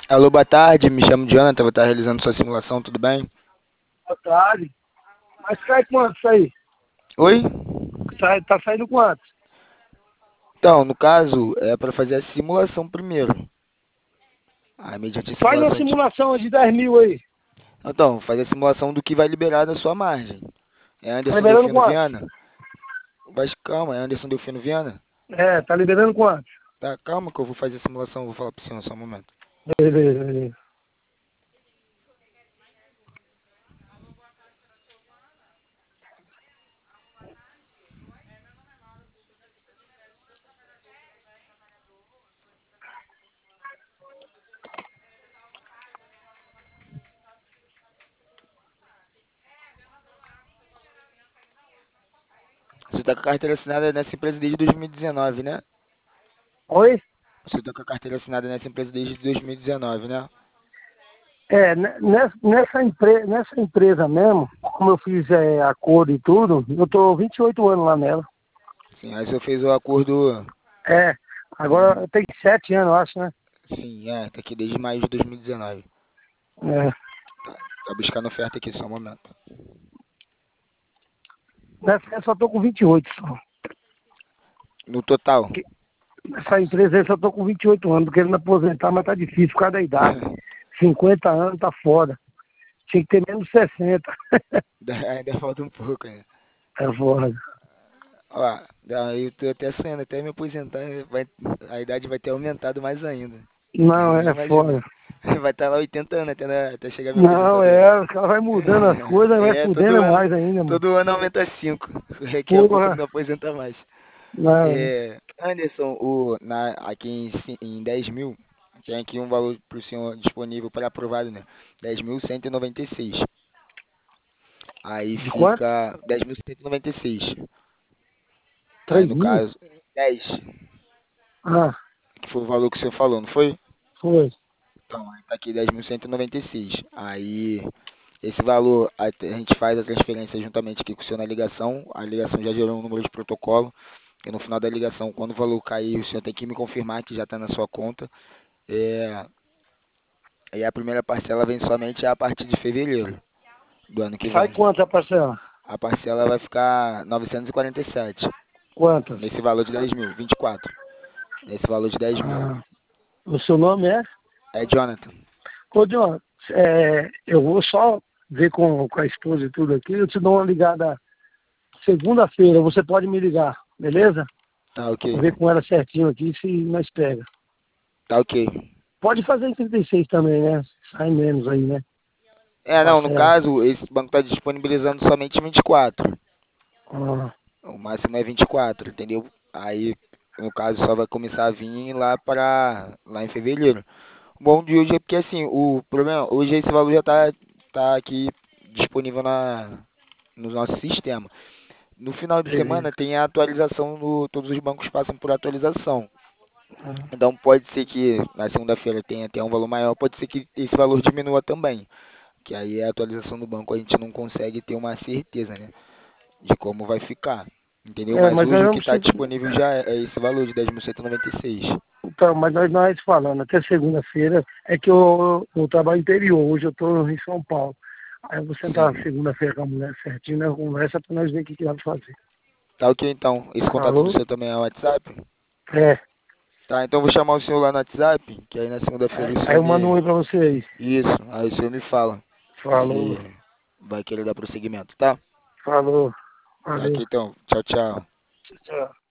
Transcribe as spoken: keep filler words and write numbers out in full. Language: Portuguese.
Alô, boa tarde, me chamo Jonathan, vou estar realizando sua simulação, tudo bem? Boa tarde. Mas sai quanto isso aí? Oi? Sai, tá saindo quanto? Então, no caso, é para fazer a simulação primeiro. Aí, mediante a Faz uma simulação, a gente... simulação de dez mil aí. Então, fazer a simulação do que vai liberar da sua margem. É Tá Anderson liberando Delfino quanto? Viana? Mas calma, é Anderson Delfino Viana? É, tá liberando quanto? Tá, calma que eu vou fazer a simulação, vou falar pro senhor só um momento. Beleza, beleza. Você tá com a carteira assinada nessa empresa desde dois mil e dezenove, né? Oi? Você tá com a carteira assinada nessa empresa desde dois mil e dezenove, né? É, ne- nessa, nessa, empre, nessa empresa mesmo, como eu fiz é, acordo e tudo, eu tô vinte e oito anos lá nela. Sim, aí você fez o acordo... É, agora Hum, tem sete anos, eu acho, né? sim, é, tá aqui desde maio de dois mil e dezenove. É. Tá, tá buscando oferta aqui, só um momento. Nessa eu só tô com vinte e oito só. No total. Que- Nessa empresa aí eu só tô com vinte e oito anos, porque ele me aposentar, mas tá difícil por causa da idade. cinquenta anos tá foda. Tinha que ter menos sessenta. Ainda ainda falta um pouco, né? É foda. Ó, daí eu tô até sonhando, até me aposentar, vai, a idade vai ter aumentado mais ainda. Não, Nem é imagina. foda. Vai estar lá oitenta anos até, na- até chegar a minha Não, aposentadoria. é, os caras vai mudando as coisas, vai É, todo fudendo ano, mais ainda, mano. todo ano aumenta cinco. Daqui a pouco Porra, não aposenta mais. não. É, Anderson, o, na, aqui em, ci- em dez mil, tem aqui um valor para o senhor disponível para aprovado, né? dez mil cento e noventa e seis. Aí De quanto? fica dez mil cento e noventa e seis. Aí Três no mil? caso, dez, Ah, que foi o valor que o senhor falou, não foi? foi. Então, aí tá aqui dez mil cento e noventa e seis. Aí, esse valor, a a gente faz a transferência juntamente aqui com o senhor na ligação. A ligação já gerou um número de protocolo. E no final da ligação, quando o valor cair, o senhor tem que me confirmar que já está na sua conta. É, e a primeira parcela vem somente a partir de fevereiro do ano que Sai vem. quanto a parcela? A parcela vai ficar novecentos e quarenta e sete. Quantas? Nesse valor de dez mil, vinte e quatro. Nesse valor de dez mil. Ah, o seu nome é? É Jonathan. Ô, John, é, eu vou só ver com, com a esposa e tudo aqui. Eu te dou uma ligada segunda-feira. Você pode me ligar, beleza? Tá ok. Vou ver com ela certinho aqui se nós pega. Tá ok. Pode fazer em trinta e seis também, né? Sai menos aí, né? É, não, no Parcela. caso, esse banco está disponibilizando somente vinte e quatro. Ah, O máximo é vinte e quatro, entendeu? Aí, no caso, só vai começar a vir lá para lá em fevereiro. O bom de hoje é porque assim, o problema, hoje esse valor já tá, tá aqui disponível na, no nosso sistema. No final de beleza. semana tem a atualização, no, todos os bancos passam por atualização. Ah, Então pode ser que na segunda-feira tenha até um valor maior, pode ser que esse valor diminua também. Que aí a atualização do banco a gente não consegue ter uma certeza, né? De como vai ficar. Entendeu? É, Mas mas nós hoje o que vamos está se... disponível já é é esse valor de dez mil cento e noventa e seis. Então, mas nós, nós falando, até segunda-feira, é que eu, eu trabalho interior, hoje eu estou em São Paulo. Aí eu vou sentar Sim. segunda-feira com a mulher certinho, né? Conversa para nós ver o que, que vamos fazer. Tá ok então. Esse contato do Falou? seu também é o WhatsApp? É. Tá, então eu vou chamar o senhor lá no WhatsApp, que aí na segunda-feira Aí o aí senhor eu mando um me. oi pra você aí. Isso, aí o senhor me fala Falou. se vai querer dar prosseguimento, tá? Falou. Tá aqui Valeu. então. Tchau, tchau. Tchau.